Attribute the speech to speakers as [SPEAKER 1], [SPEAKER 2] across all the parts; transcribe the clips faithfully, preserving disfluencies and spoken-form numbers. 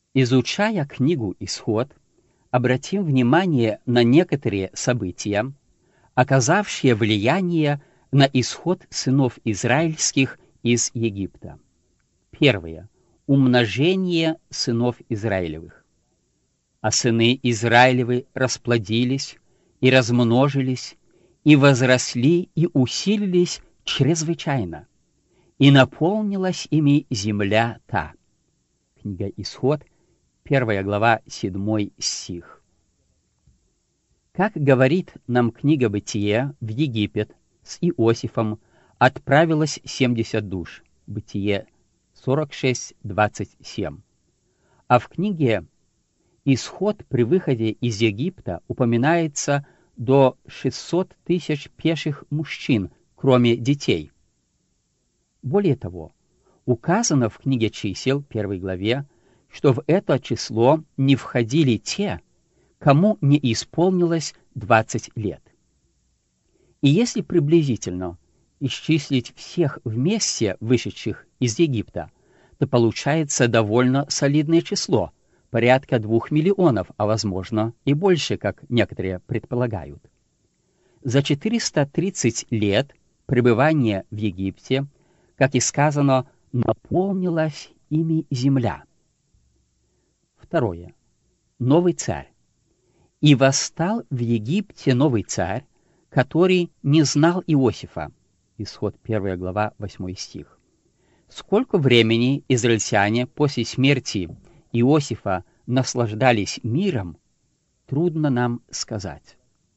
[SPEAKER 1] Изучая книгу «Исход», обратим внимание на некоторые события, оказавшие влияние на исход сынов израильских из Египта. Первое. Умножение сынов Израилевых. А сыны Израилевы расплодились и размножились, и возросли, и усилились чрезвычайно, и наполнилась ими земля та. Книга «Исход», первая глава, седьмой стих. Как говорит нам книга «Бытие», в Египет с Иосифом отправилось семьдесят душ. Бытие сорок шесть, двадцать семь. А в книге «Исход» при выходе из Египта упоминается до шестисот тысяч пеших мужчин, кроме детей. Более того, указано в книге «Чисел», первой главе, что в это число не входили те, кому не исполнилось двадцать лет. И если приблизительно исчислить всех вместе вышедших из Египта, то получается довольно солидное число, порядка двух миллионов, а возможно и больше, как некоторые предполагают. За четыреста тридцать лет пребывания в Египте, как и сказано, наполнилась ими земля. Второе. Новый царь. «И восстал в Египте новый царь, который не знал Иосифа». Исход первая глава, восьмой стих. Сколько времени израильтяне после смерти Иосифа наслаждались миром, трудно нам сказать.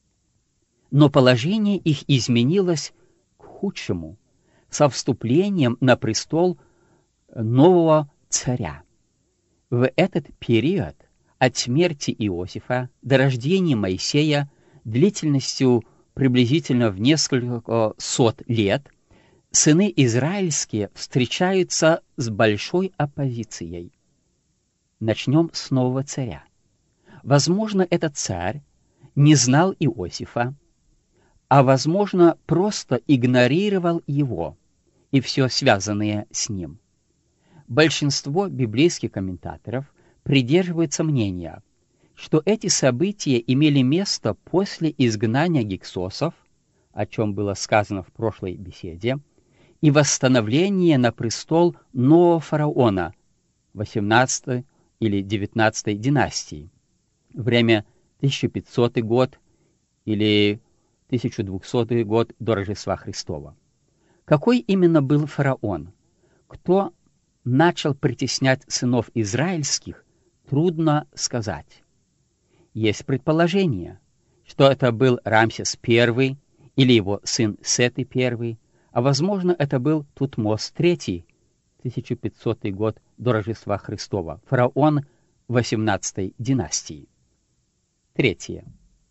[SPEAKER 1] Но положение их изменилось к худшему со вступлением на престол нового царя. В этот период от смерти Иосифа до рождения Моисея длительностью приблизительно в несколько сот лет сыны израильские встречаются с большой оппозицией. Начнем с нового царя. Возможно, этот царь не знал Иосифа, а, возможно, просто игнорировал его и все связанное с ним. Большинство библейских комментаторов придерживаются мнения, что эти события имели место после изгнания гиксосов, о чем было сказано в прошлой беседе, и восстановления на престол нового фараона восемнадцатой или девятнадцатой династии, время тысяча пятисотый год или тысяча двухсотый год до Рождества Христова. Какой именно был фараон? Кто начал притеснять сынов израильских, трудно сказать. Есть предположение, что это был Рамсес I или его сын Сет I, а возможно это был Тутмос третий, тысяча пятисотый год до Рождества Христова, фараон восемнадцатой династии. Третье.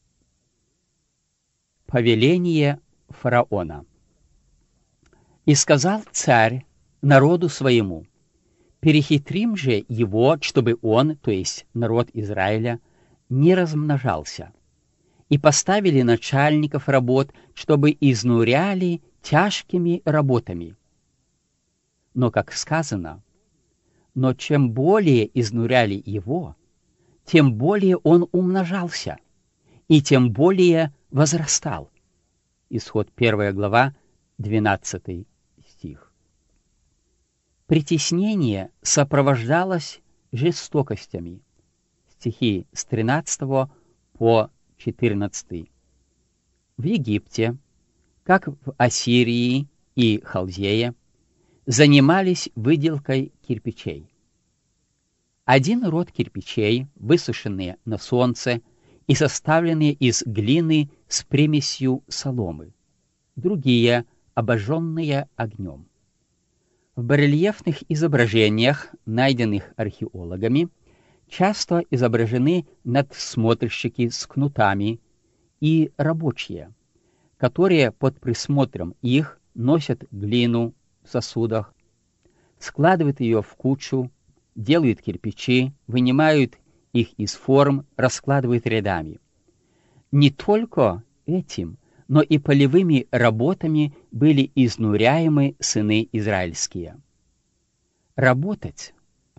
[SPEAKER 1] Повеление фараона. «И сказал царь народу своему: перехитрим же его, чтобы он, то есть народ Израиля, не размножался. И поставили начальников работ, чтобы изнуряли тяжкими работами. Но, как сказано, но чем более изнуряли его, тем более он умножался, и тем более возрастал». Исход первая глава, двенадцатый стих. Притеснение сопровождалось жестокостями. Стихи с тринадцатого по четырнадцатый. В Египте, как в Ассирии и Халдее, занимались выделкой кирпичей. Один род кирпичей, высушенные на солнце и составленные из глины с примесью соломы, другие — обожженные огнем. В барельефных изображениях, найденных археологами, часто изображены надсмотрщики с кнутами и рабочие, которые под присмотром их носят глину в сосудах, складывают ее в кучу, делают кирпичи, вынимают их из форм, раскладывают рядами. Не только этим, но и полевыми работами были изнуряемы сыны израильские. Работать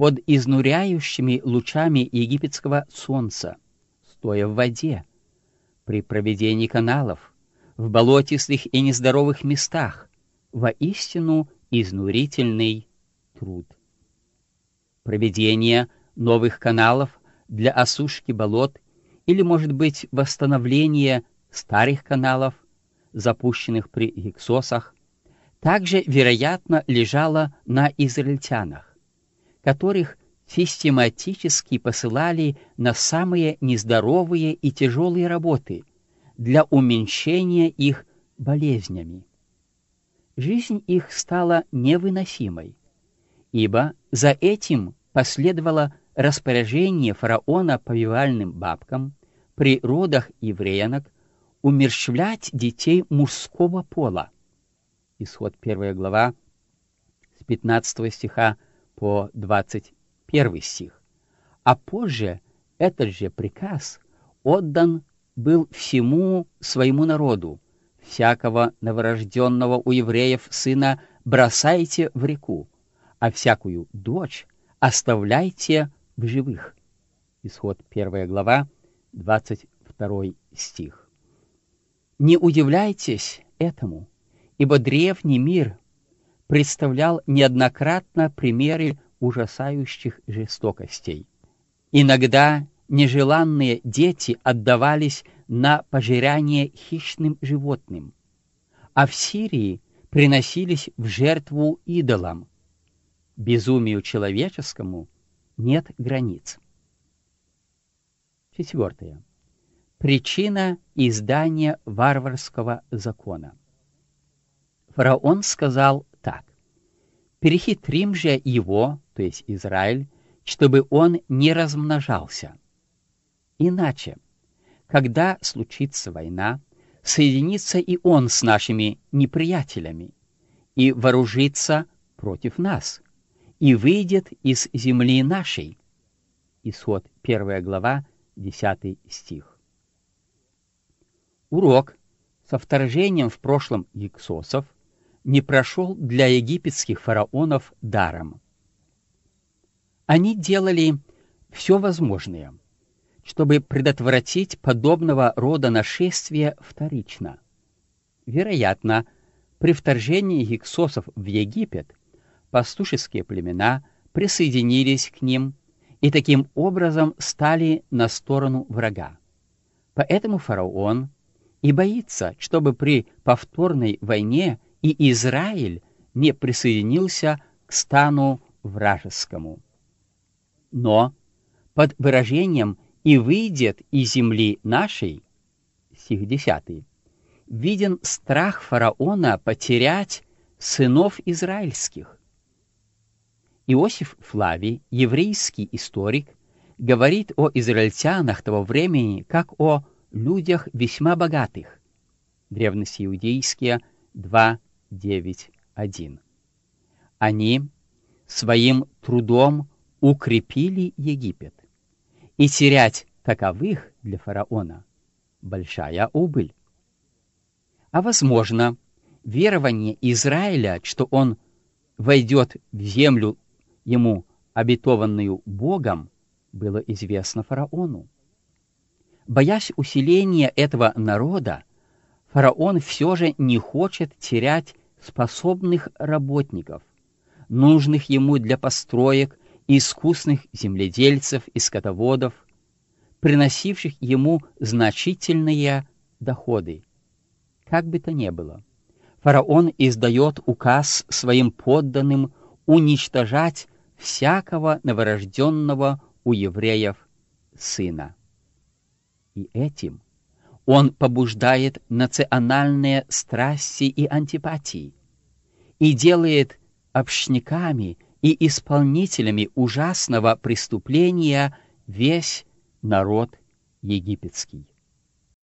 [SPEAKER 1] под изнуряющими лучами египетского солнца, стоя в воде, при проведении каналов, в болотистых и нездоровых местах, воистину изнурительный труд. Проведение новых каналов для осушки болот или, может быть, восстановление старых каналов, запущенных при Гиксосах, также, вероятно, лежало на израильтянах, которых систематически посылали на самые нездоровые и тяжелые работы для уменьшения их болезнями. Жизнь их стала невыносимой, ибо за этим последовало распоряжение фараона повивальным бабкам при родах евреянок умерщвлять детей мужского пола. Исход первая глава с пятнадцатого стиха по двадцать первый стих. А позже этот же приказ отдан был всему своему народу: всякого новорожденного у евреев сына бросайте в реку, а всякую дочь оставляйте в живых. Исход первая глава, двадцать второй стих. Не удивляйтесь этому, ибо древний мир представлял неоднократно примеры ужасающих жестокостей. Иногда нежеланные дети отдавались на пожирание хищным животным, а в Сирии приносились в жертву идолам. Безумию человеческому нет границ. Четвертое. Причина издания варварского закона. Фараон сказал так: «Перехитрим же его, то есть Израиль, чтобы он не размножался. Иначе, когда случится война, соединится и он с нашими неприятелями и вооружится против нас, и выйдет из земли нашей». Исход первая глава, десятый стих. Урок со вторжением в прошлом Гиксосов не прошел для египетских фараонов даром. Они делали все возможное, чтобы предотвратить подобного рода нашествия вторично. Вероятно, при вторжении Гиксосов в Египет пастушеские племена присоединились к ним и таким образом стали на сторону врага. Поэтому фараон и боится, чтобы при повторной войне и Израиль не присоединился к стану вражескому. Но под выражением «и выйдет из земли нашей» стих десятый, виден страх фараона потерять сынов израильских. Иосиф Флавий, еврейский историк, говорит о израильтянах того времени как о людях весьма богатых. Древности иудейские два девять один. Они своим трудом укрепили Египет, и терять таковых для фараона большая убыль. А возможно, верование Израиля, что он войдет в землю ему обетованную Богом, было известно фараону. Боясь усиления этого народа, фараон все же не хочет терять способных работников, нужных ему для построек, искусных земледельцев и скотоводов, приносивших ему значительные доходы. Как бы то ни было, фараон издает указ своим подданным уничтожать всякого новорожденного у евреев сына. И этим он побуждает национальные страсти и антипатии и делает общниками и исполнителями ужасного преступления весь народ египетский.